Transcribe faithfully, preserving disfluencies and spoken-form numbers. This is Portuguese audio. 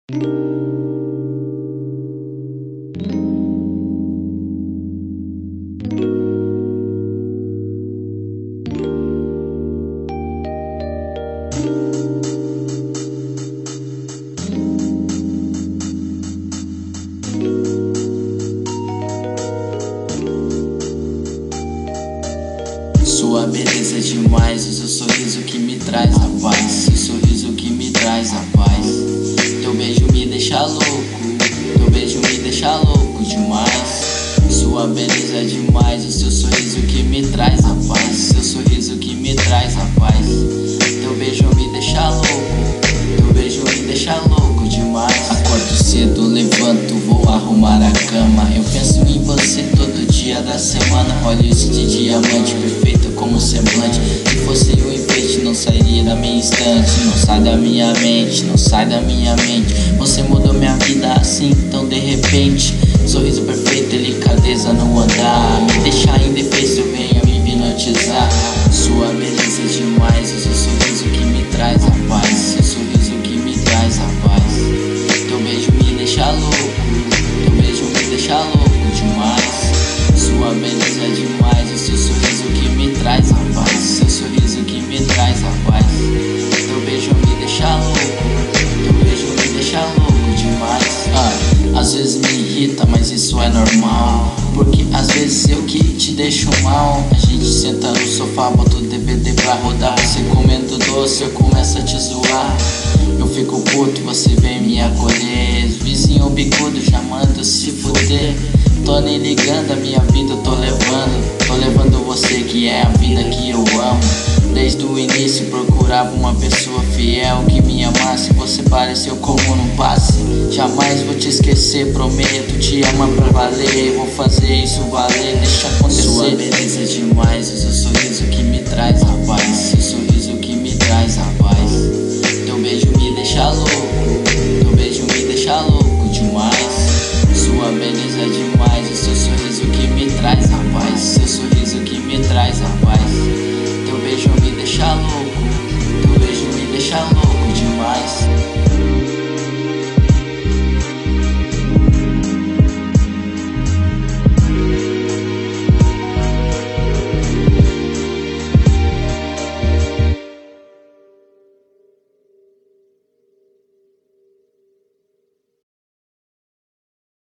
Sua beleza é demais, o seu sorriso que me traz a paz, o sorriso que me traz a paz. Teu beijo me deixa louco, teu beijo me deixa louco demais. Sua beleza é demais, o seu sorriso que me traz a paz, seu sorriso que me traz a paz. Teu beijo me deixa louco, teu beijo me deixa louco demais. Acordo cedo, levanto, vou arrumar a cama. Eu penso em você todo dia da semana. Olhos de diamante, perfeito como semblante. Se fosse um enfeite, não sairia da minha estante. Não sai da minha mente, não sai da minha mente. Você mudou minha vida assim, tão de repente. Sorriso perfeito, delicadeza no andar. Me deixa indefeso, venha me hipnotizar. Sua beleza é demais, o seu sorriso que me traz a paz, seu sorriso que me traz a paz. Teu beijo me deixa louco, teu beijo me deixa louco demais. Sua beleza é demais, o seu sorriso que me traz a paz, seu sorriso que me traz a paz. Teu beijo me deixa louco, teu beijo me deixa louco demais. Ah, às vezes me irrita, mas isso é normal, porque às vezes eu que te deixo mal. A gente senta no sofá, bota o D V D pra rodar. Você comendo doce, eu começo a te zoar. Eu fico puto, você vem me acolher. Vizinho bicudo já manda se fuder. Tô nem ligando, a minha vida eu tô levando. Tô levando você que é a vida que eu amo. Desde o início procurava uma pessoa fiel que me amasse. Você pareceu como num passe. Jamais vou te esquecer, prometo te amar pra valer. Vou fazer isso valer, deixa acontecer. Sua beleza é demais, o seu sorriso que me traz a paz, seu sorriso que me traz a paz. Teu beijo me deixa louco, teu beijo me deixa louco demais. Sua beleza é demais, o seu sorriso que me traz a paz, seu sorriso que me traz a paz. Teu beijo me deixa louco, teu beijo me deixa louco demais.